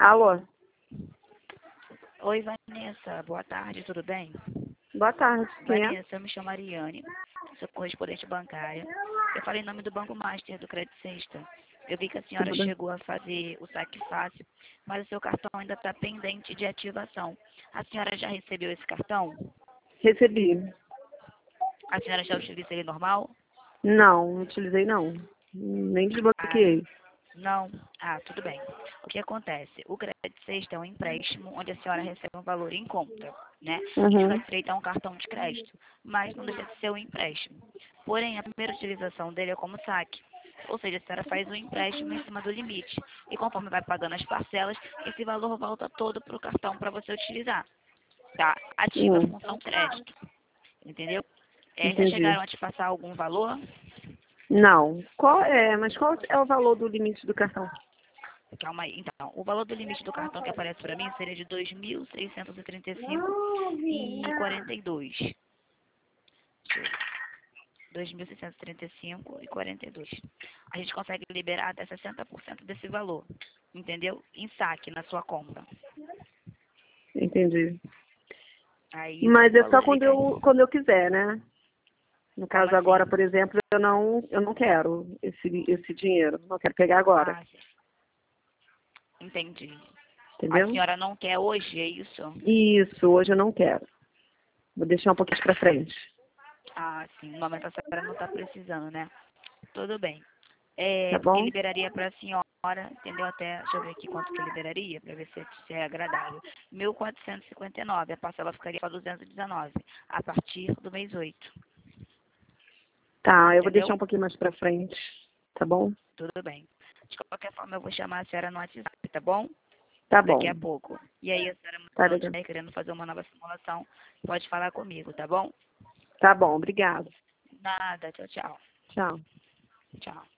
Alô? Oi, Vanessa. Boa tarde, tudo bem? Boa tarde. Quem é? Vanessa, eu me chamo Ariane, sou correspondente bancária. Eu falei em nome do Banco Master do Credit Sexta. Eu vi que a senhora Tudo bem? chegou a fazer o saque fácil, mas o seu cartão ainda está pendente de ativação. A senhora já recebeu esse cartão? Recebi. A senhora já utiliza ele normal? Não utilizei não. Nem Ah, desbloqueei. não? Ah, tudo bem. O que acontece? O Credit Sexta é um empréstimo onde a senhora recebe um valor em conta, né? E fica Uhum. direito a um cartão de crédito, mas não deixa de ser um empréstimo. Porém, a primeira utilização dele é como saque. Ou seja, a senhora faz um empréstimo em cima do limite. E conforme vai pagando as parcelas, esse valor volta todo para o cartão para você utilizar. Tá? Ativa a Hum, função crédito. Entendeu? Já entendi. chegaram a te passar algum valor? Não. Mas qual é o valor do limite do cartão? Calma aí. Então, o valor do limite do cartão que aparece para mim seria de 2.635,42. 2.635,42. A gente consegue liberar até 60% desse valor, entendeu? Em saque na sua conta. Entendi. Aí Mas o é só valor ele cai. quando eu quiser, né? No Como caso assim? agora, por exemplo, eu não quero esse dinheiro. Não quero pegar agora. Ah, sim. Entendi. A Entendeu? senhora não quer hoje, é isso? Isso, hoje eu não quero. Vou deixar um pouquinho pra frente. Ah, sim. No momento a senhora não está precisando, né? Tudo bem. Tá Porque bom? liberaria para a senhora, entendeu? Até, deixa eu ver aqui quanto que liberaria, para ver se é agradável. 1.459, a parcela ficaria só 219, a partir do mês 8, Tá, eu vou deixar entendeu? um pouquinho mais pra frente. Tá bom? Tudo bem. De qualquer forma, eu vou chamar a senhora no WhatsApp, tá bom? Tá Daqui bom. a pouco. E aí, a senhora, Tá quando legal. estiver querendo fazer uma nova simulação, pode falar comigo, tá bom? Tá bom, obrigada. Nada, tchau, tchau. Tchau. Tchau.